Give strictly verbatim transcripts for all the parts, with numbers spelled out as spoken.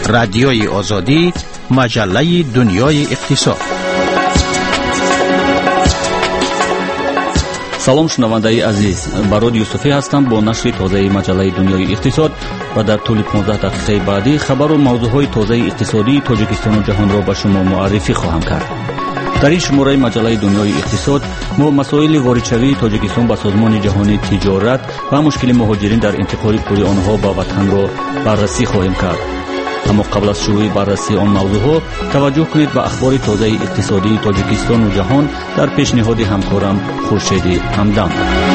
رادیوی آزادی، مجله دنیای اقتصاد. سلام شنوندگان عزیز، برود یوسفی هستم با نشر تازه مجله دنیای اقتصاد و در طول پانزده دقیقه بعدی خبر و موضوعهای تازه اقتصادی تاجیکستان و جهان را به شما معرفی خواهم کرد. در این شماره مجله دنیای اقتصاد ما مسائل واردشوی تاجیکستان به سازمان جهانی تجارت و مشکل مهاجرین در انتقال پول آنها به وطن را بررسی خواهیم کرد. اما قبل از شروع بررسی آن موضوعها توجه کنید به اخبار تازه اقتصادی تاجیکستان و جهان در پیشنهاد همکارم خورشید همدان.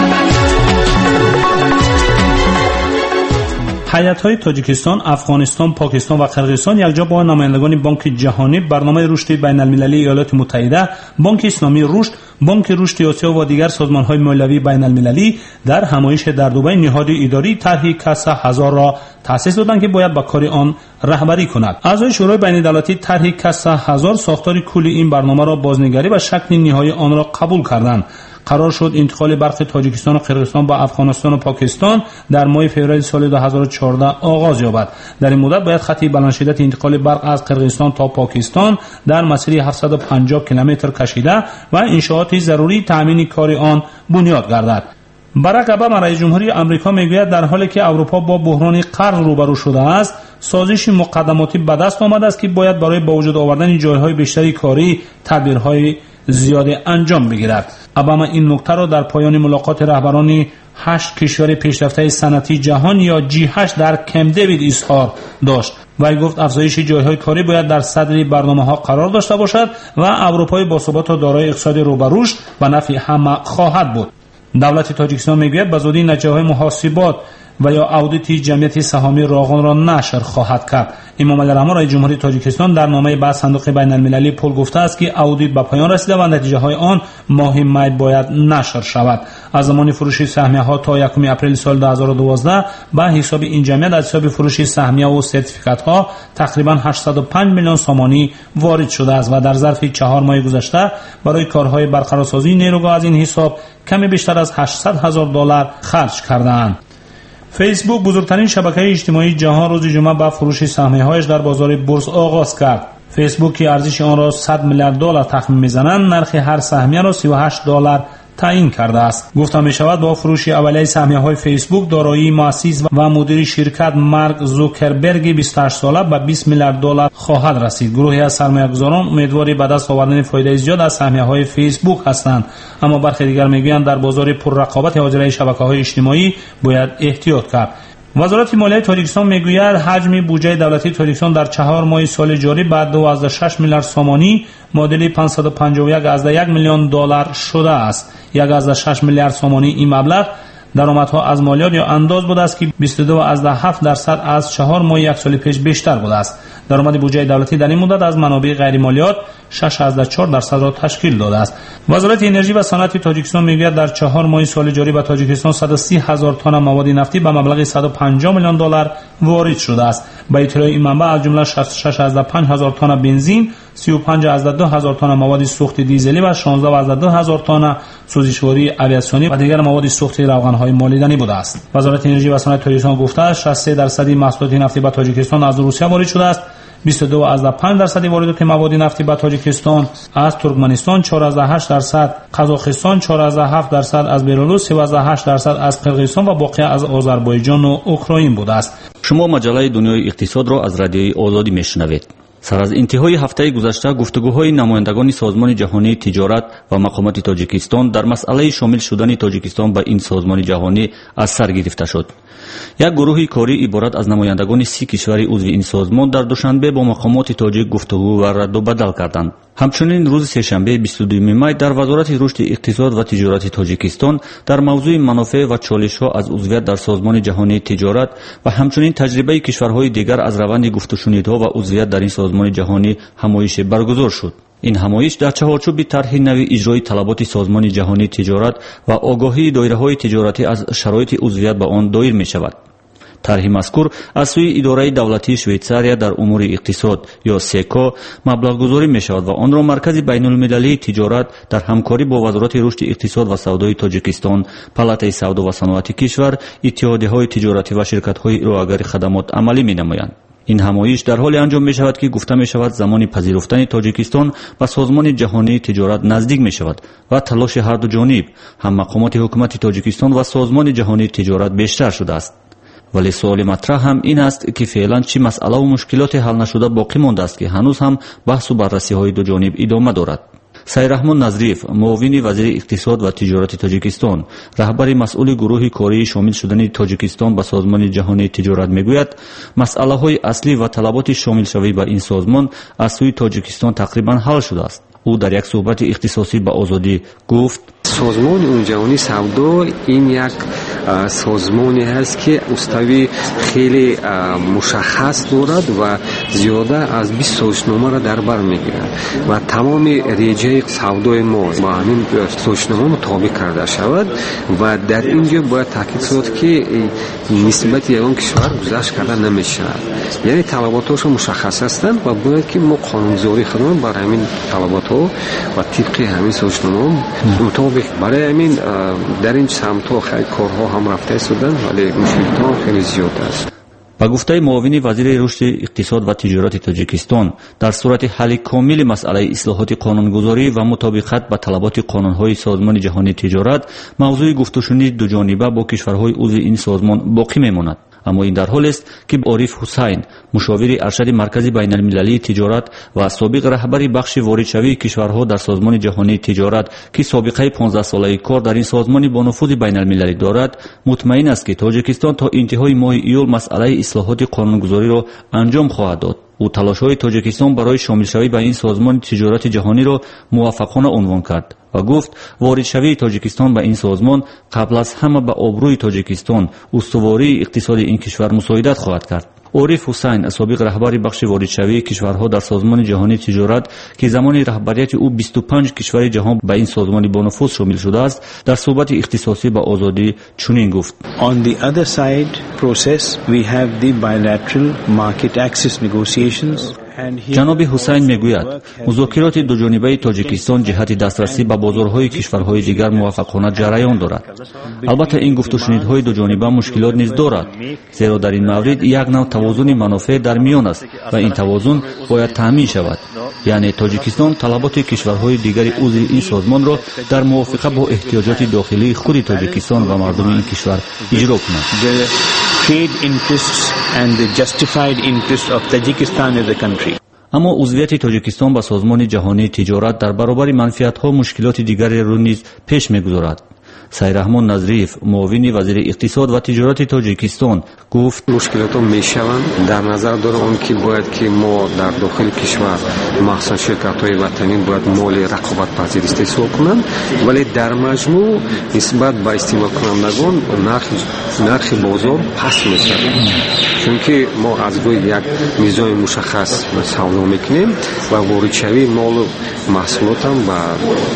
هیئت‌های تاجیکستان، افغانستان، پاکستان و قرقیزستان یکجا با نمایندگان بانک جهانی، برنامه رشد بین‌المللی ایالات متحده، بانک اسلامی رشد، بانک رشد آسیا و دیگر سازمان‌های مالیوی بین‌المللی در همایش در دبی نهاد اداری طرح کسا هزار را تأسیس دادند که باید به کار آن رهبری کند. اعضای شورای بین‌الدولتی طرح کسا هزار ساختار کلی این برنامه را بازنگری و شکل نهایی آن را قبول کردند. قرار شد انتقال برق تاجیکستان و قرقیزستان با افغانستان و پاکستان در ماه فوریه سال دو هزار و چهارده آغاز یابد. در این مدت باید خط بلند شدت انتقال برق از قرقیزستان تا پاکستان در مسیر هفتصد و پنجاه کیلومتر کشیده و انشاءات ضروری تامین کار آن بنیاد گردد. باراک اوباما رئیس جمهوری آمریکا میگوید در حالی که اروپا با بحران قرض روبرو شده است، سازش مقدماتی به دست آمده است که باید برای با وجود آوردن جایهای بیشتری کاری تدبیرهای زیاده انجام بگیرد. اوباما این نکته را در پایان ملاقات رهبران هشت کشور پیشرفته صنعتی جهان یا جی هشت در کمپ دیوید اظهار داشت. وی گفت افزایش جایهای کاری باید در صدر برنامه‌ها قرار داشته باشد و اروپای باثبات و دارای اقتصاد رو به رشد و نفع همه خواهد بود. دولت تاجیکستان میگوید به زودی نتیجه‌های محاسبات و یا اودیت جمعیت سهامی راغون را نشر خواهد کرد. امام علی رحمان رئیس جمهوری تاجیکستان در نامه به صندوق بین‌المللی پول گفته است که اودیت به پایان رسیده و نتیجه های آن ماه می باید نشر شود. از زمان فروش سهمیه ها تا یکم اپریل سال دو هزار و دوازده به حساب این جمعیت از حساب فروش سهمیه و سرتیفیکات ها تقریبا هشتصد و پنج میلیون سومانی وارد شده است و در ظرف چهار ماه گذشته برای کارهای برقرارسازی نیروگاه از این حساب کمی بیشتر از هشتصد هزار دلار خرج کردند. فیسبوک بزرگترین شبکه اجتماعی جهان روز جمعه با فروش سهمیه‌هایش در بازار بورس آغاز کرد. فیسبوک که ارزش آن را صد میلیارد دلار تخمین می‌زنند، نرخ هر سهمیه را سی و هشت دلار تعیین کرده است. گفته می شود با فروش اولیه سهمیه‌های فیسبوک دارایی مؤسس و مدیر شرکت مارک زوکربرگ بیست و هشت ساله به بیست میلیارد دلار خواهد رسید. گروهی از سرمایه‌گذاران امیدواری به دست آوردن فایده زیاد از سهمیه‌های فیسبوک هستند، اما برخی دیگر میگویند در بازار پررقابت حاضر شبکه‌های اجتماعی باید احتیاط کرد. وزارت مالیه تاجیکستان میگوید حجم بودجه دولتی تاجیکستان در چهار ماه سال جاری بعد دوازده و شش میلیارد سومانی معادل پانصد و پنجاه و یک ممیز یک میلیون دلار شده است. یک ممیز شش میلیارد سومانی این مبلغ درآمدها از مالیات یا انداز بوده است که بیست و دو ممیز هفت درصد از چهار ماه یک سال پیش بیشتر بوده است. درآمد بودجه دولتی در این مدت از منابع غیر مالیات شش ممیز چهار درصد را تشکیل داده است. وزارت انرژی و صنعت تاجیکستان میگوید در چهار ماه سال جاری به تاجیکستان صد و سی هزار تن مواد نفتی به مبلغ صد و پنجاه میلیون دلار وارد شده است. به اطلاع این منبع از جمله شصت و شش ممیز پنج هزار تن بنزین، سی و پنج ممیز دو هزار تن مواد سوخت دیزلی و شانزده ممیز دو هزار تن سوزشواری آویاسیونی و دیگر مواد سوخت روغن‌های مالیدنی بوده است. وزارت انرژی و صنعت تاجیکستان گفته است شصت و سه درصد محصولات نفتی به تاجیکستان از روسیه وارد شده است. بیست و دو ممیز پنج درصد واردات مواد نفتی به تاجیکستان از ترکمنستان، چهار ممیز هشت درصد قزاقستان، چهار ممیز هفت درصد از بلاروس، سه ممیز هشت درصد از قرقیزستان و باقی از آذربایجان و اوکراین بوده است. شما مجله دنیای اقتصاد را از رادیوی آزادی میشنوید. سر از انتهای هفته گذشته گفتگوهای نمایندگان سازمان جهانی تجارت و مقامات تاجیکستان در مسئله شامل شدن تاجیکستان به این سازمان جهانی از سر گرفته شد. یک گروه کاری عبارت از نمایندگان سی کشور عضو این سازمان در دوشنبه با مقامات تاجیک گفتگو و رد و بدل کردند. همچنین روز سه‌شنبه بیست و دوم می در وزارت رشد اقتصاد و تجارت تاجیکستان در موضوع منافع و چالش‌ها از عضویت در سازمان جهانی تجارت و همچنین تجربه کشورهای دیگر از روند گفت و شنودها و عضویت در این سازمان جهانی همایش برگزار شد. این همایش در چهارچوب طرح نوی اجرای طلبات سازمان جهانی تجارت و آگاهی دایره‌های تجارتی از شرایط عضویت به آن دایر می‌شود. طرح مذکور از سوی اداره دولتی شویتزاریا در امور اقتصاد یا سیکو مبلغ گذاری می شود و آن را مرکز بین المللی تجارت در همکاری با وزارت رشد اقتصاد و سودای تاجیکستان، پالاتای سودا و صنعت کشور، اتحادیه‌های تجارتی و شرکت‌های ارائه‌گر خدمات عملی می نمایند. این همایش در حال انجام می شود که گفته می شود زمان پذیرفتن تاجیکستان به سازمان جهانی تجارت نزدیک می شود و تلاش هر دو جانب هم مقامات حکومت تاجیکستان و سازمان جهانی تجارت بیشتر شده است. ولی سوال مطرح هم این است که فعلا چه مسئله و مشکلات حل نشده باقی مانده است که هنوز هم بحث و بررسی های دو جانب ادامه دارد. سیرحمان نظریف، معاون وزیر اقتصاد و تجارت تاجیکستان، رهبر مسئول گروه کاری شامل شدن تاجیکستان به سازمان جهانی تجارت میگوید مسئله های اصلی و طلبات شامل شوی به این سازمان از سوی تاجیکستان تقریبا حل شده است. او در یک صحبت اختصاصی به آزادی گفت: سازمان جهانی سودا این یک سازمانی هست که استوی خیلی مشخص دارد و زیاده از بیست سازشنامه را در بر میگیرد و تمام ریجه سودای ما با همین سازشنامه مطابق کرده شود و در اینجا باید تاکید شد که نسبت یگان کشور گذشت کرده نمیشه. یعنی طلباتش مشخص هستند و باید که ما قانونگذاری خودمون بر همین طلبات ها و طبق همین سازشنامه مطابق برای همین در این سمت ها خیلی کارها هم رفته شدن ولی مشکلات ها خیلی زیاد است. با گفته معاون وزیر رشد اقتصاد و تجارت تاجیکستان، در صورت حل کامل مسئله اصلاحات قانونگذاری و مطابقت با طلبات قانونهای سازمان جهانی تجارت، موضوع گفتگوشنی دو جانبه با کشورهای عضو این سازمان باقی میماند. اما این در حال است که عارف حسین، مشاور ارشد مرکز بین المللی تجارت و سابق رهبر بخش واردشوی کشورها در سازمان جهانی تجارت که سابقه پانزده ساله کار در این سازمان با نفوذ بین المللی دارد، مطمئن است که تاجیکستان تا انتهای ماه ایول مسئله اصلاحات قانونگذاری را انجام خواهد داد. او تلاش‌های تاجیکستان برای شامل شوی به این سازمان تجارت جهانی را موفقانه عنوان کرد و گفت واردشوی تاجیکستان به این سازمان قبل از همه به آبروی تاجیکستان، استواری اقتصاد این کشور مساعدت خواهد کرد. عارف حسین، سابق رهبر بخش واردشوی کشورها در سازمان جهانی تجارت که زمان رهبریت او بیست و پنج کشور جهان به این سازمان با نفوذ شامل شده است، در صحبت اختصاصی با آزادی چنین گفت: On the other side process we have the bilateral market access negotiations. جناب حسین میگوید مذاکرات دو جانبه تاجیکستان جهت دسترسی به بازارهای کشورهای دیگر موفقانه جریان دارد. البته این گفت و شنیدهای دو جانبه مشکلات نیز دارد، زیرا در این مورد یک نوع توازن منافع در میان است و این توازن باید تامین شود. یعنی تاجیکستان طلبات کشورهای دیگر عضو این سازمان را در موافقت با احتیاجات داخلی خود تاجیکستان و مردم این کشور اجرا کند. Trade interests and the justified interests of Tajikistan as a country. اما عضویت تاجیکستان به سازمان جهانی تجارت در برابر منفعت‌ها مشکلات دیگری را نیز پیش می‌گذارد. سیرحمان نظریف، معاون وزیر اقتصاد و تجارت تاجیکستان گفت: مشکلات میشوند در نظر داره اون که باید که ما در داخل کشور مخصوصا شرکت‌های وطنی باید مال رقابت پذیر استحصال کنند، ولی در مجموع نسبت به استعمال کنندگان نرخ نرخ بازار پست میشه، چون که ما از روی یک میزان مشخص سودا میکنیم و واردشوی مال و محصولات هم به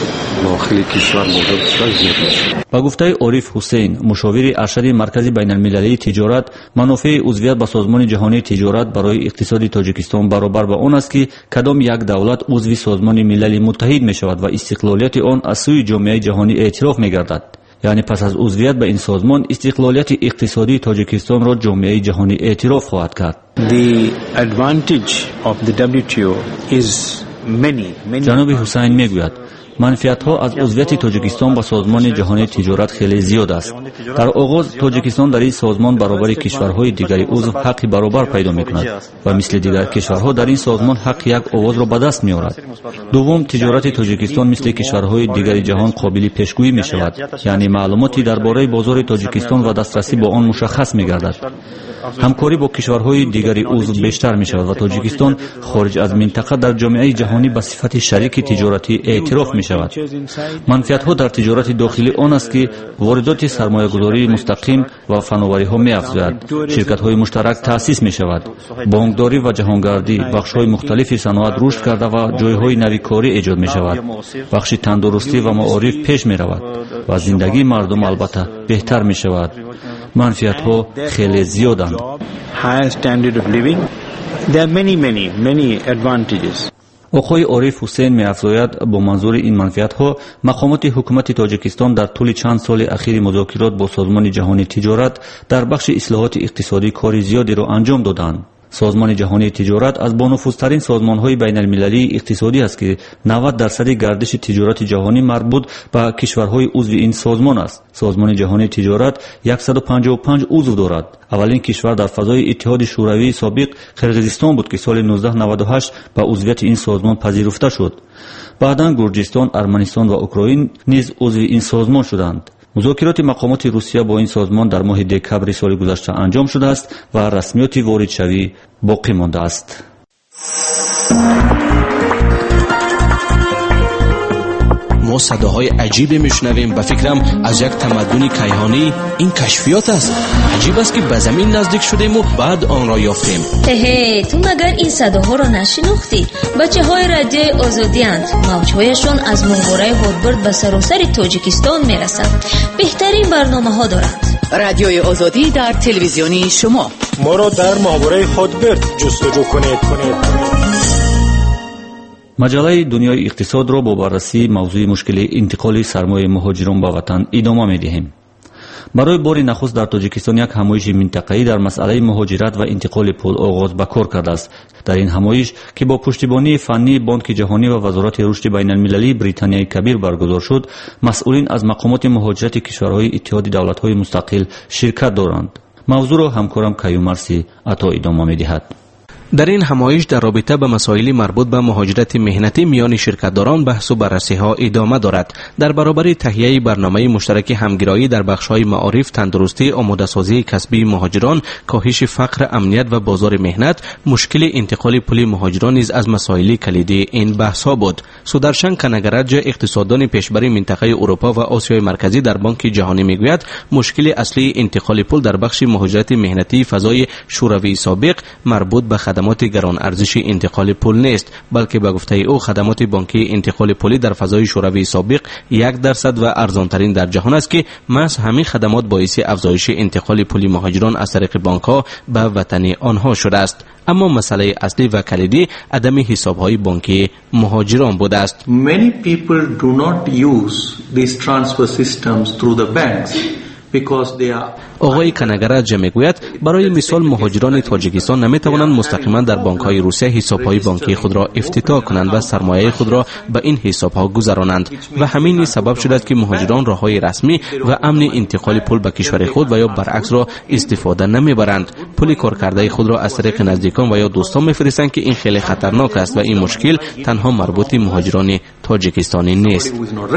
داخل کشور بازار کشور زیاد میشه. با گفته عارف حسین، مشاور ارشد مرکز بین المللی تجارت، منافع عضویت به سازمان جهانی تجارت برای اقتصاد تاجیکستان برابر با آن است که کدام یک دولت عضو سازمان ملل متحد می شود و استقلالیت آن از سوی جامعه جهانی اعتراف می گردد. یعنی پس از عضویت به این سازمان استقلالیت اقتصادی تاجیکستان را جامعه جهانی اعتراف خواهد کرد. The advantage of the دبلیو تی او is many, many. جناب حسین میگوید منفعت‌ها از عضویت تاجیکستان با سازمان جهانی تجارت خیلی زیاد است. در آغاز تاجیکستان در این سازمان برابر کشورهای دیگری عضو حق برابر پیدا می‌کند و مثل دیگر کشورها در این سازمان حق یک آواز را به دست می‌آورد. دوم، تجارت تاجیکستان مثل کشورهای دیگر جهان قابل پیشگویی می‌شود، یعنی معلوماتی درباره بازار تاجیکستان و دسترسی با آن مشخص می‌گردد. همکاری با کشورهای دیگری عضو بیشتر می‌شود و تاجیکستان خارج از منطقه در جامعه جهانی به صفت شریک تجارتی اعتراف می‌شود. منفعت‌ها در تجارت داخلی آن است که واردات سرمایه‌گذاری مستقیم و فناوری‌ها می‌افزاید، شرکت‌های مشترک تأسیس می‌شود، بانکداری و جهانگردی، بخش‌های مختلفی صنعت رشد کرده و جای‌های نوی کاری ایجاد می‌شود، بخش تندرستی و معارف پیش می‌رود و زندگی مردم البته بهتر می‌شود. منفعت‌ها خیلی زیادند. Higher standard of living. There are many, many, many advantages. آقای عارف حسین می‌افزاید با منظور این منفعت‌ها مقامات حکومت تاجیکستان در طول چند سال اخیر مذاکرات با سازمان جهانی تجارت در بخش اصلاحات اقتصادی کار زیادی را انجام دادند. سازمان جهانی تجارت از بانفوذترین سازمان‌های بین‌المللی اقتصادی است که نود درصد گردش تجارت جهانی مربوط به کشورهای عضو این سازمان است. سازمان جهانی تجارت صد و پنجاه و پنج عضو دارد. اولین کشور در فضای اتحاد شوروی سابق قرقیزستان بود که سال نوزده نود و هشت به عضویت این سازمان پذیرفته شد. بعداً گرجستان، ارمنستان و اوکراین نیز عضو این سازمان شدند. مذاکرات مقامات روسیه با این سازمان در ماه دکمبر سال گذشته انجام شده است و رسمیات واردشوی باقی مانده است. ما صداهای عجیبی میشنویم. به فکرم از یک تمدن کیهانی این کشفیات است. عجیب است که به زمین نزدیک شدیم و بعد آن را یافتیم. هه تو مگر این صداها را نشناختی؟ بچه های رادیوی آزادی اند. موجهایشان از منقوره هودبرد به سراسر تاجیکستان میرسند. بهترین برنامه ها دارند. رادیوی آزادی در تلویزیونی شما. ما را در محوره هودبرد جستجو کنید کنید. مجله دنیای اقتصاد را با بررسی موضوع مشکل انتقال سرمایه مهاجران به وطن ادامه می‌دهیم. برای بار نخست در تاجیکستان یک همایش منطقه‌ای در مسئله مهاجرت و انتقال پول آغاز به کار کرده است. در این همایش که با پشتیبانی فنی بانک جهانی و وزارت رشد بین‌المللی بریتانیای کبیر برگزار شد، مسئولین از مقامات مهاجرت کشورهای اتحاد دولت‌های مستقل شرکت دارند. موضوع را همکارم کیومرسی عطا ادامه می‌دهد. در این همایش در رابطه به مسائل مربوط به مهاجرت مهنتی میان شرکت‌داران بحث و بررسی‌ها ادامه دارد. در برابر تهیه برنامه مشترک همگرایی در بخش‌های معارف، تندرستی، آماده‌سازی کسبی مهاجران، کاهش فقر، امنیت و بازار مهنت، مشکل انتقال پول مهاجران نیز از مسائل کلیدی این بحث‌ها بود. سودرشن کنگرج، اقتصاددان پیشبری منطقه اروپا و آسیای مرکزی در بانک جهانی میگوید مشکل اصلی انتقال پول در بخش مهاجرت مهنتی فضای شوروی سابق مربوط به خدمات گران ارزش انتقال پول نیست، بلکه به گفته او خدمات بانکی انتقال پولی در فضای شوروی سابق یک درصد و ارزانترین در جهان است که محض همین خدمات باعث افزایش انتقال پولی مهاجران از طریق بانک‌ها به وطن آنها شده است. اما مسئله اصلی و کلیدی عدم حساب‌های بانکی مهاجران بوده است. Many people do not use these transfer systems through the banks. آقای کنگرج میگوید برای مثال مهاجران تاجیکستان نمیتوانند مستقیما در بانک‌های روسیه حساب‌های بانکی خود را افتتاح کنند و سرمایه خود را به این حساب‌ها گذرانند و همین سبب شده است که مهاجران راه‌های رسمی و امن انتقال پول به کشور خود و یا برعکس را استفاده نمیبرند. پول کارکرده خود را از طریق نزدیکان و یا دوستان میفرستند که این خیلی خطرناک است و این مشکل تنها مربوط مهاجران تاجیکستانی نیست.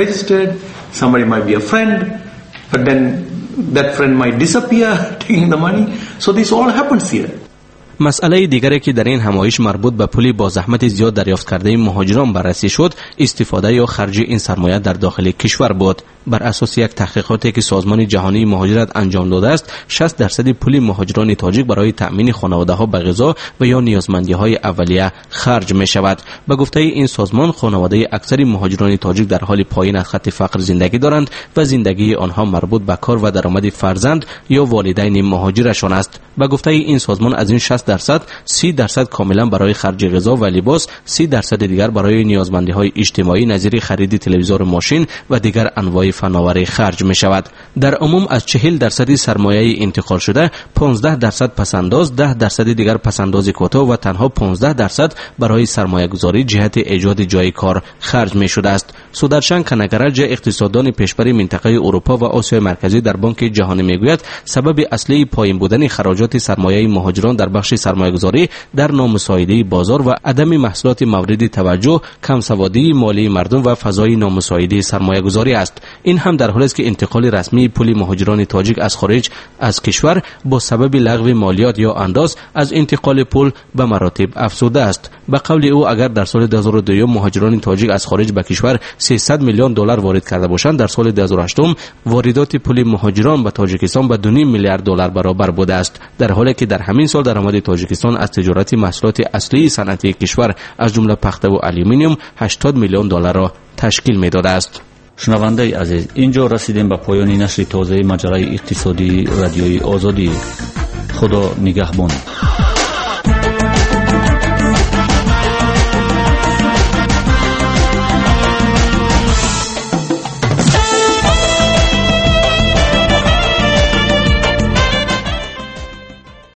But then that friend might disappear taking the money. So this all happens here. مسئله دیگری که در این همایش مربوط به پول با زحمت زیاد دریافت کرده مهاجران بررسی شد، استفاده یا خرج این سرمایه در داخل کشور بود. بر اساس یک تحقیقاتی که سازمان جهانی مهاجرت انجام داده است، شصت درصد پول مهاجران تاجیک برای تأمین خانواده‌ها به غذا و یا نیازمندی‌های اولیه خرج می‌شود. به گفته این سازمان، خانواده اکثر مهاجران تاجیک در حال پایین از خط فقر زندگی دارند و زندگی آنها مربوط به کار و درآمد فرزند یا والدین مهاجرشان است. به گفته این سازمان از این شصت درصد، سی درصد کاملا برای خرج غذا و لباس، سی درصد دیگر برای نیازمندی‌های اجتماعی نظیر خرید تلویزیون، ماشین و دیگر انواع فناوری خرج می شود. در عموم از چهل درصد سرمایه انتقال شده، پانزده درصد پسنداز، ده درصد دیگر پسنداز کوتاه و تنها پانزده درصد برای سرمایه گذاری جهت ایجاد جای کار خرج می شده است. سودرشن کنگرج، اقتصاددان پیشبری منطقه اروپا و آسیای مرکزی در بانک جهانی میگوید سبب اصلی پایین بودن خراجات سرمایه مهاجران در بخش سرمایه گذاری در نامساعده بازار و عدم محصولات مورد توجه، کم سوادی مالی مردم و فضای نامساعده سرمایه گذاری است. این هم در حالی است که انتقال رسمی پول مهاجران تاجیک از خارج از کشور با سبب لغو مالیات یا انداز از انتقال پول به مراتب افزوده است. به قول او اگر در سال دو هزار و دو مهاجران تاجیک از خارج به کشور سیصد میلیون دلار وارد کرده باشند، در سال دو هزار و هشت واردات پول مهاجران به تاجیکستان به دو و نیم میلیارد دلار برابر بوده است، در حالی که در همین سال درآمد تاجیکستان از تجارت محصولات اصلی صنعتی کشور از جمله پخته و آلومینیوم هشتاد میلیون دلار را تشکیل می‌داده است. شنونده عزیز، اینجا رسیدیم به پایان نشر تازه مجله اقتصادی رادیوی آزادی. خدا نگهبان.